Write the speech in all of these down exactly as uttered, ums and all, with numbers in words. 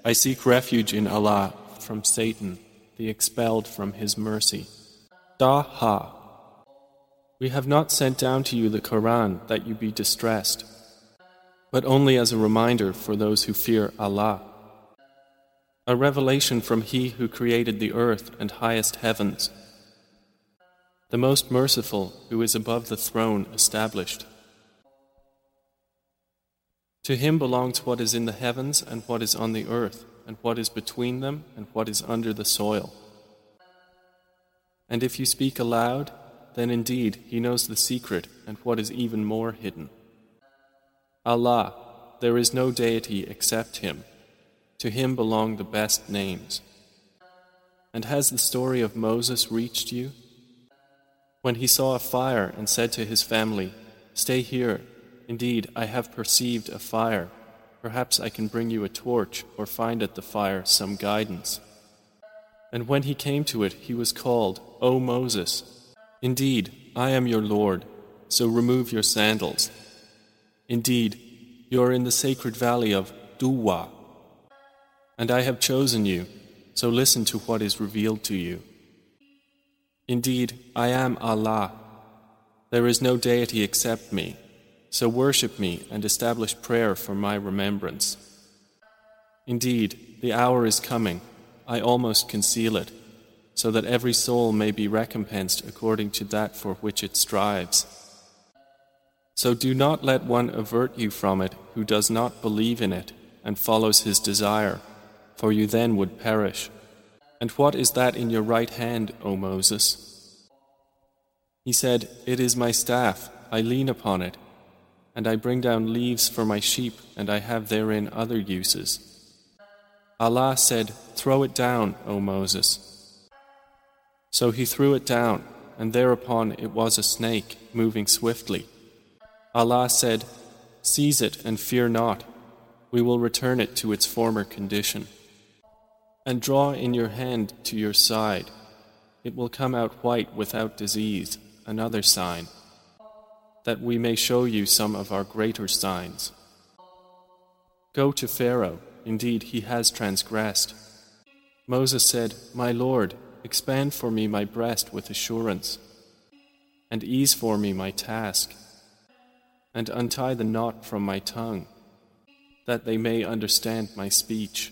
I seek refuge in Allah from Satan, the expelled from His mercy. Taha. We have not sent down to you the Quran that you be distressed, but only as a reminder for those who fear Allah. A revelation from He who created the earth and highest heavens, the most merciful, who is above the throne established. To Him belongs what is in the heavens and what is on the earth, and what is between them and what is under the soil. And if you speak aloud, then indeed He knows the secret and what is even more hidden. Allah, there is no deity except Him. To Him belong the best names. And has the story of Moses reached you? When he saw a fire and said to his family, "Stay here. Indeed, I have perceived a fire. Perhaps I can bring you a torch or find at the fire some guidance." And when he came to it, he was called, "O Moses, indeed, I am your Lord, so remove your sandals. Indeed, you are in the sacred valley of Duwa, and I have chosen you, so listen to what is revealed to you. Indeed, I am Allah. There is no deity except me, so worship me and establish prayer for my remembrance. Indeed, the hour is coming, I almost conceal it, so that every soul may be recompensed according to that for which it strives. So do not let one avert you from it who does not believe in it and follows his desire, for you then would perish. And what is that in your right hand, O Moses?" He said, "It is my staff, I lean upon it, and I bring down leaves for my sheep, and I have therein other uses." Allah said, "Throw it down, O Moses." So he threw it down, and thereupon it was a snake, moving swiftly. Allah said, "Seize it and fear not. We will return it to its former condition. And draw in your hand to your side. It will come out white without disease, another sign, that we may show you some of our greater signs. Go to Pharaoh, indeed he has transgressed." Moses said, "My Lord, expand for me my breast with assurance, and ease for me my task, and untie the knot from my tongue, that they may understand my speech.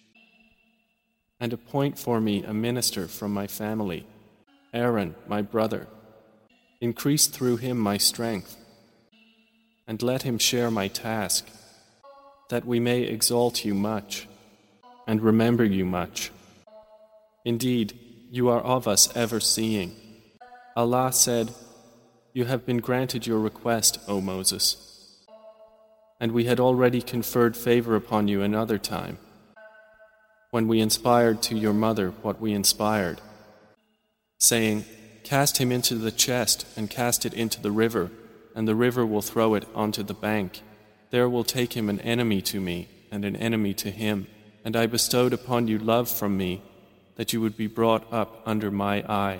And appoint for me a minister from my family, Aaron, my brother. Increase through him my strength, and let him share my task, that we may exalt you much, and remember you much. Indeed, you are of us ever seeing." Allah said, "You have been granted your request, O Moses. And we had already conferred favor upon you another time, when we inspired to your mother what we inspired, saying, 'Cast him into the chest and cast it into the river, and the river will throw it onto the bank. There will take him an enemy to me and an enemy to him. And I bestowed upon you love from me, that you would be brought up under my eye.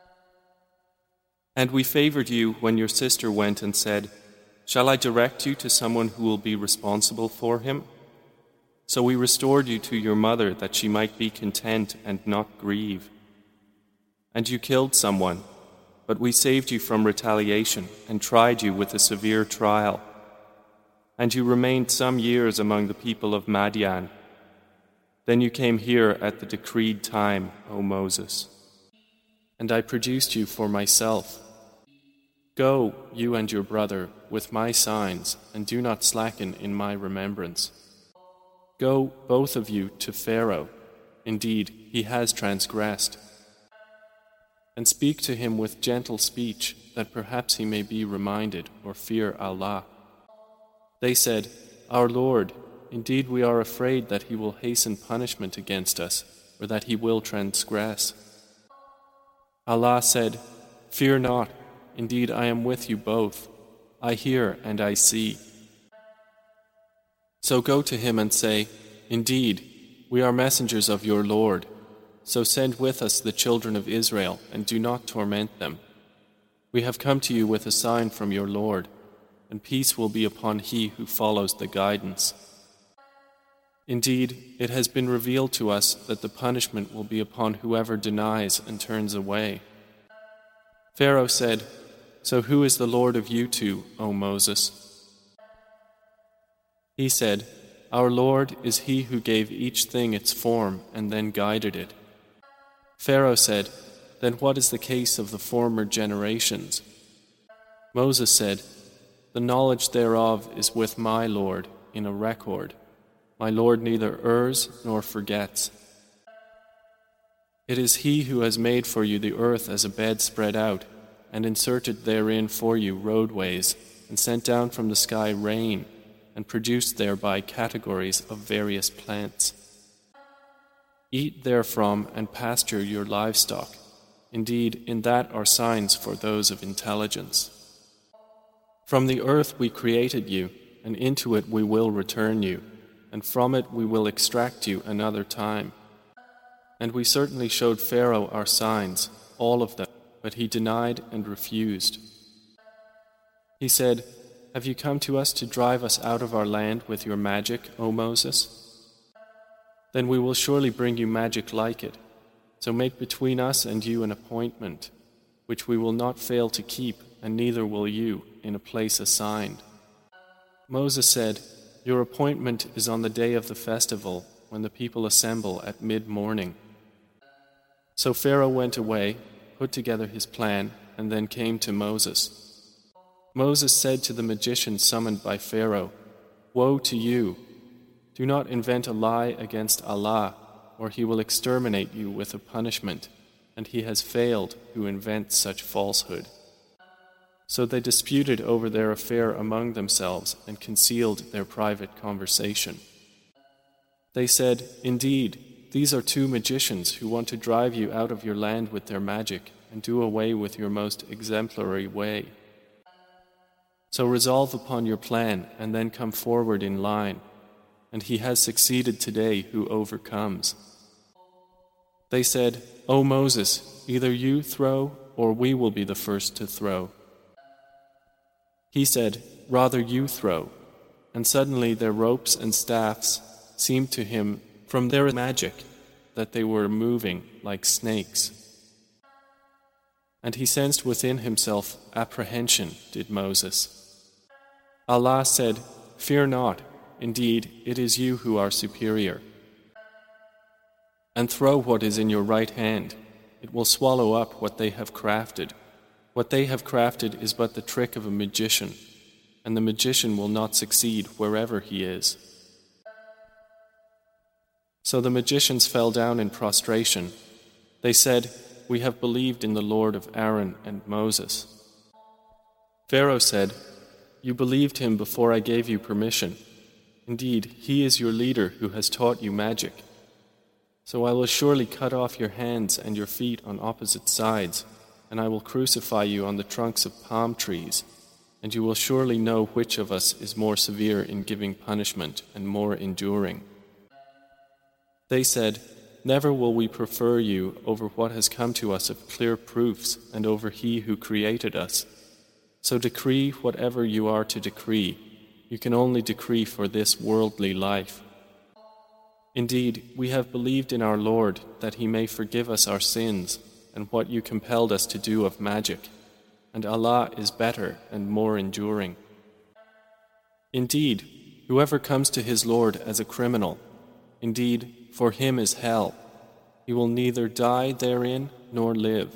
And we favored you when your sister went and said, "Shall I direct you to someone who will be responsible for him?" So we restored you to your mother that she might be content and not grieve. And you killed someone, but we saved you from retaliation and tried you with a severe trial. And you remained some years among the people of Madian. Then you came here at the decreed time, O Moses. And I produced you for myself. Go, you and your brother, with my signs, and do not slacken in my remembrance. Go, both of you, to Pharaoh. Indeed, he has transgressed. And speak to him with gentle speech, that perhaps he may be reminded or fear Allah. They said, "Our Lord, indeed we are afraid that he will hasten punishment against us, or that he will transgress." Allah said, "Fear not. Indeed, I am with you both. I hear and I see." So go to him and say, "Indeed, we are messengers of your Lord. So send with us the children of Israel and do not torment them. We have come to you with a sign from your Lord, and peace will be upon he who follows the guidance. Indeed, it has been revealed to us that the punishment will be upon whoever denies and turns away. Pharaoh said, "So who is the Lord of you two, O Moses?" He said, "Our Lord is He who gave each thing its form and then guided it." Pharaoh said, "Then what is the case of the former generations?" Moses said, "The knowledge thereof is with my Lord in a record. My Lord neither errs nor forgets. It is He who has made for you the earth as a bed spread out, and inserted therein for you roadways, and sent down from the sky rain, and produced thereby categories of various plants. Eat therefrom and pasture your livestock. Indeed, in that are signs for those of intelligence. From the earth we created you, and into it we will return you, and from it we will extract you another time. And we certainly showed Pharaoh our signs, all of them, but he denied and refused. He said, 'Have you come to us to drive us out of our land with your magic, O Moses? Then we will surely bring you magic like it. So make between us and you an appointment, which we will not fail to keep, and neither will you, in a place assigned.' Moses said, 'Your appointment is on the day of the festival, when the people assemble at mid-morning.' So Pharaoh went away, put together his plan, and then came to Moses. Moses said to the magician summoned by Pharaoh, 'Woe to you! Do not invent a lie against Allah, or He will exterminate you with a punishment, and He has failed who invents such falsehood.' So they disputed over their affair among themselves and concealed their private conversation. They said, 'Indeed, these are two magicians who want to drive you out of your land with their magic and do away with your most exemplary way. So resolve upon your plan and then come forward in line, and he has succeeded today who overcomes.' They said, 'O Moses, either you throw or we will be the first to throw.' He said, 'Rather you throw.' And suddenly their ropes and staffs seemed to him from their magic that they were moving like snakes. And he sensed within himself apprehension, did Moses. Allah said, 'Fear not, indeed it is you who are superior. And throw what is in your right hand, it will swallow up what they have crafted. What they have crafted is but the trick of a magician, and the magician will not succeed wherever he is.' So the magicians fell down in prostration. They said, 'We have believed in the Lord of Aaron and Moses.' Pharaoh said, 'You believed him before I gave you permission. Indeed, he is your leader who has taught you magic. So I will surely cut off your hands and your feet on opposite sides, and I will crucify you on the trunks of palm trees, and you will surely know which of us is more severe in giving punishment and more enduring.' They said, 'Never will we prefer you over what has come to us of clear proofs and over He who created us. So decree whatever you are to decree. You can only decree for this worldly life. Indeed, we have believed in our Lord that He may forgive us our sins and what you compelled us to do of magic, and Allah is better and more enduring. Indeed, whoever comes to his Lord as a criminal, indeed, for him is hell. He will neither die therein nor live.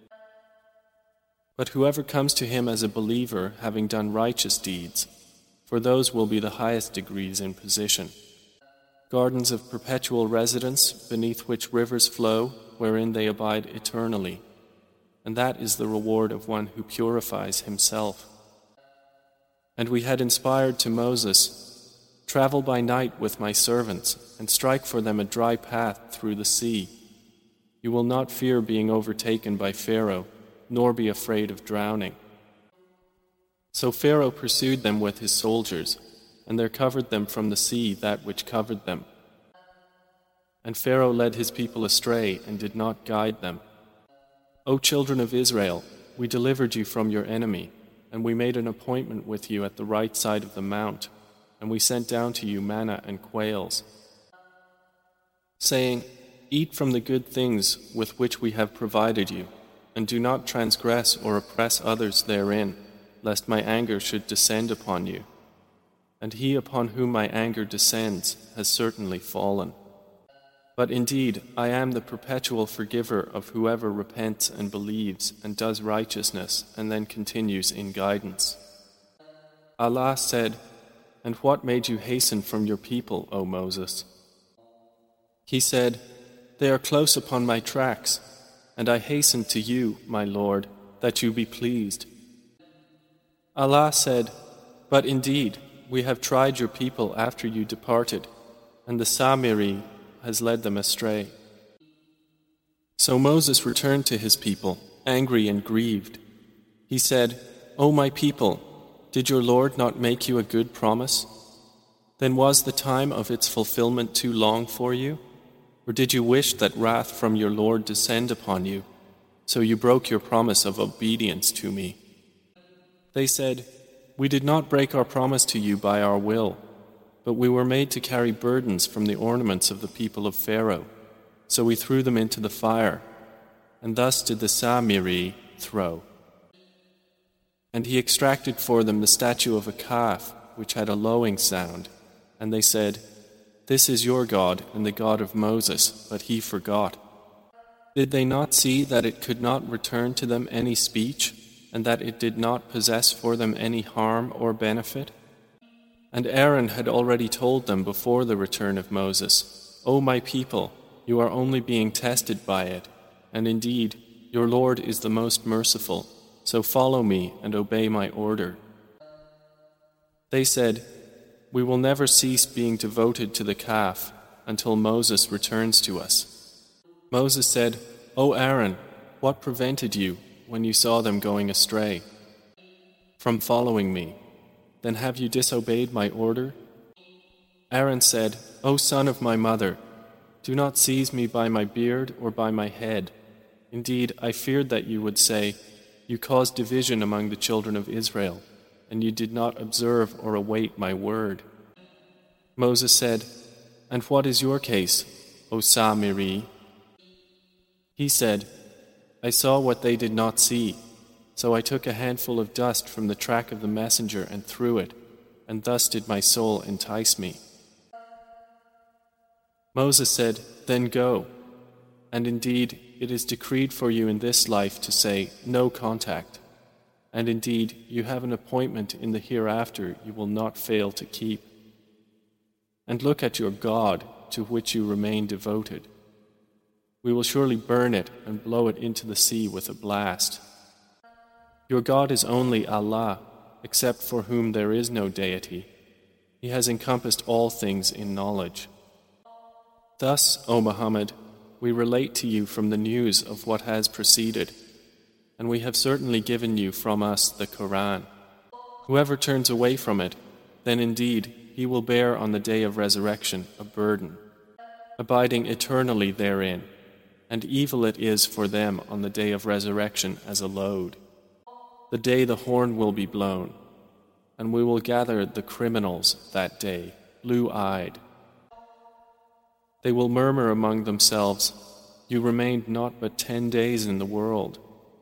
But whoever comes to him as a believer having done righteous deeds, for those will be the highest degrees in position. Gardens of perpetual residence beneath which rivers flow, wherein they abide eternally. And that is the reward of one who purifies himself. And we had inspired to Moses, 'Travel by night with my servants, and strike for them a dry path through the sea. You will not fear being overtaken by Pharaoh, nor be afraid of drowning.' So Pharaoh pursued them with his soldiers, and there covered them from the sea that which covered them. And Pharaoh led his people astray and did not guide them. O children of Israel, we delivered you from your enemy, and we made an appointment with you at the right side of the mount, and we sent down to you manna and quails, saying, "Eat from the good things with which we have provided you, and do not transgress or oppress others therein, lest my anger should descend upon you. And he upon whom my anger descends has certainly fallen. But indeed, I am the perpetual forgiver of whoever repents and believes and does righteousness and then continues in guidance." Allah said, "And what made you hasten from your people, O Moses?" He said, "They are close upon my tracks, and I hasten to you, my Lord, that you be pleased." Allah said, "But indeed, we have tried your people after you departed, and the Samiri has led them astray." So Moses returned to his people, angry and grieved. He said, "O my people, did your Lord not make you a good promise? Then was the time of its fulfillment too long for you? Or did you wish that wrath from your Lord descend upon you, so you broke your promise of obedience to me?" They said, "We did not break our promise to you by our will, but we were made to carry burdens from the ornaments of the people of Pharaoh, so we threw them into the fire, and thus did the Samiri throw. And he extracted for them the statue of a calf, which had a lowing sound, and they said, 'This is your God and the God of Moses, but he forgot.' Did they not see that it could not return to them any speech, and that it did not possess for them any harm or benefit? And Aaron had already told them before the return of Moses, 'O my people, you are only being tested by it, and indeed, your Lord is the most merciful, so follow me and obey my order.' They said, 'We will never cease being devoted to the calf until Moses returns to us.' Moses said, 'O Aaron, what prevented you, when you saw them going astray, from following me? Then have you disobeyed my order?' Aaron said, 'O son of my mother, do not seize me by my beard or by my head. Indeed, I feared that you would say, you caused division among the children of Israel, and you did not observe or await my word.' Moses said, 'And what is your case, O Samiri?' He said, 'I saw what they did not see, so I took a handful of dust from the track of the messenger and threw it, and thus did my soul entice me.' Moses said, 'Then go. And indeed, it is decreed for you in this life to say, no contact. And indeed, you have an appointment in the hereafter you will not fail to keep. And look at your God, to which you remain devoted. We will surely burn it and blow it into the sea with a blast. Your God is only Allah, except for whom there is no deity. He has encompassed all things in knowledge. Thus, O Muhammad, we relate to you from the news of what has preceded, and we have certainly given you from us the Quran. Whoever turns away from it, then indeed he will bear on the day of resurrection a burden, abiding eternally therein, and evil it is for them on the day of resurrection as a load. The day the horn will be blown, and we will gather the criminals that day, blue-eyed. They will murmur among themselves, you remained not but ten days in the world.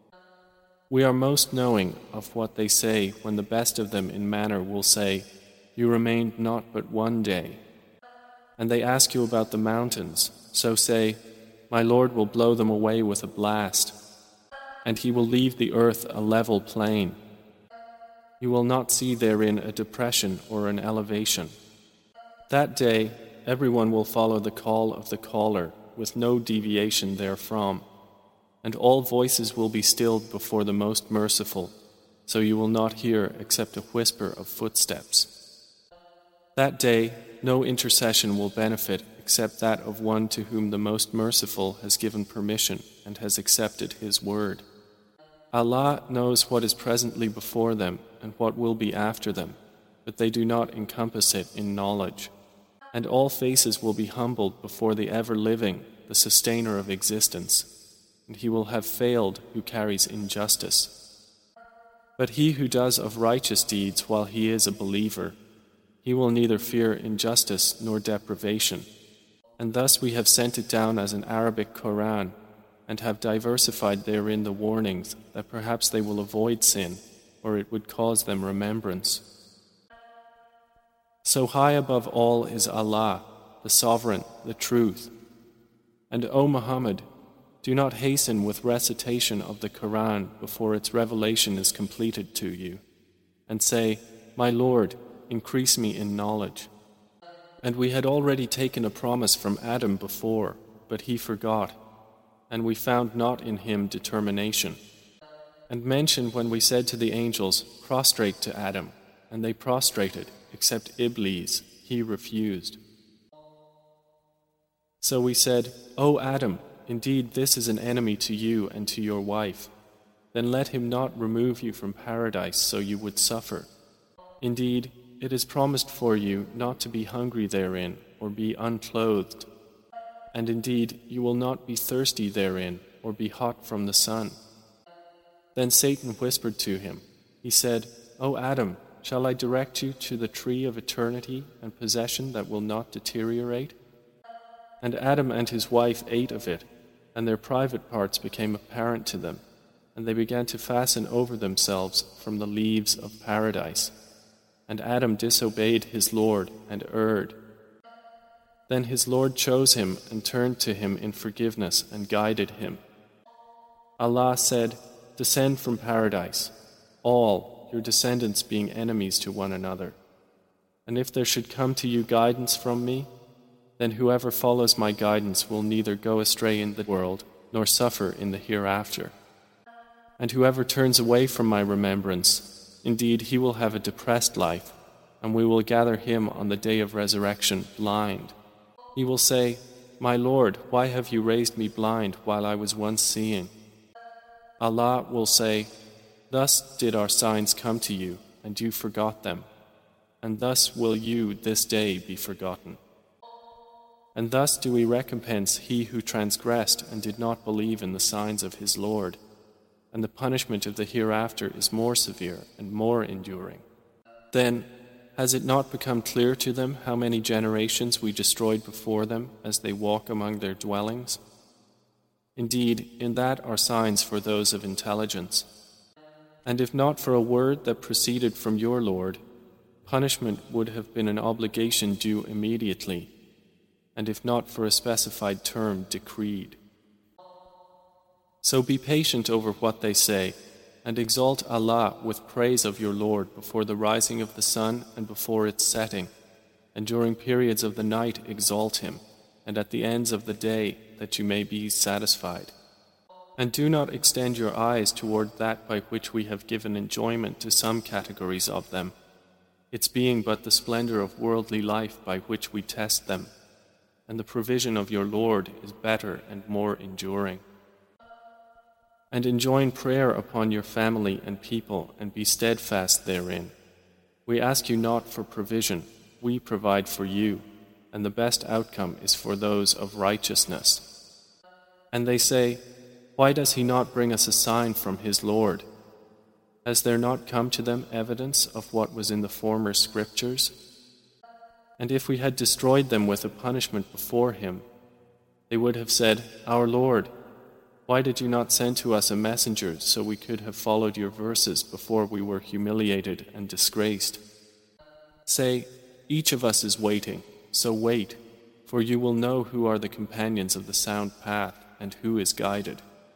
We are most knowing of what they say when the best of them in manner will say, you remained not but one day. And they ask you about the mountains, so say, my Lord will blow them away with a blast, and he will leave the earth a level plain. You will not see therein a depression or an elevation. That day, everyone will follow the call of the caller with no deviation therefrom, and all voices will be stilled before the Most Merciful, so you will not hear except a whisper of footsteps. That day, no intercession will benefit except that of one to whom the Most Merciful has given permission and has accepted his word. Allah knows what is presently before them and what will be after them, but they do not encompass it in knowledge. And all faces will be humbled before the ever-living, the sustainer of existence, and he will have failed who carries injustice. But he who does of righteous deeds while he is a believer, he will neither fear injustice nor deprivation, And thus we have sent it down as an Arabic Quran, and have diversified therein the warnings that perhaps they will avoid sin, or it would cause them remembrance. So high above all is Allah, the Sovereign, the Truth. And O Muhammad, do not hasten with recitation of the Quran before its revelation is completed to you, and say, My Lord, increase me in knowledge. And we had already taken a promise from Adam before, but he forgot, and we found not in him determination. And mention when we said to the angels, Prostrate to Adam, and they prostrated, except Iblis, he refused. So we said, O Adam, indeed this is an enemy to you and to your wife. Then let him not remove you from paradise so you would suffer. Indeed, it is promised for you not to be hungry therein or be unclothed. And indeed, you will not be thirsty therein or be hot from the sun. Then Satan whispered to him. He said, O Adam, shall I direct you to the tree of eternity and possession that will not deteriorate? And Adam and his wife ate of it, and their private parts became apparent to them, and they began to fasten over themselves from the leaves of paradise. And Adam disobeyed his Lord and erred. Then his Lord chose him and turned to him in forgiveness and guided him. Allah said, Descend from paradise, all, your descendants being enemies to one another. And if there should come to you guidance from me, then whoever follows my guidance will neither go astray in the world nor suffer in the hereafter. And whoever turns away from my remembrance, indeed he will have a depressed life, and we will gather him on the day of resurrection blind. He will say, My Lord, why have you raised me blind while I was once seeing? Allah will say, Thus did our signs come to you, and you forgot them, and thus will you this day be forgotten. And thus do we recompense he who transgressed and did not believe in the signs of his Lord, and the punishment of the hereafter is more severe and more enduring. Then, has it not become clear to them how many generations we destroyed before them as they walk among their dwellings? Indeed, in that are signs for those of intelligence. And if not for a word that proceeded from your Lord, punishment would have been an obligation due immediately, and if not for a specified term decreed. So be patient over what they say, and exalt Allah with praise of your Lord before the rising of the sun and before its setting, and during periods of the night exalt Him, and at the ends of the day that you may be satisfied. And do not extend your eyes toward that by which we have given enjoyment to some categories of them, its being but the splendor of worldly life by which we test them, and the provision of your Lord is better and more enduring. And enjoin prayer upon your family and people, and be steadfast therein. We ask you not for provision, we provide for you, and the best outcome is for those of righteousness. And they say, Why does he not bring us a sign from his Lord? Has there not come to them evidence of what was in the former scriptures? And if we had destroyed them with a punishment before him, they would have said, Our Lord, why did you not send to us a messenger so we could have followed your verses before we were humiliated and disgraced? Say, each of us is waiting, so wait, for you will know who are the companions of the sound path and who is guided.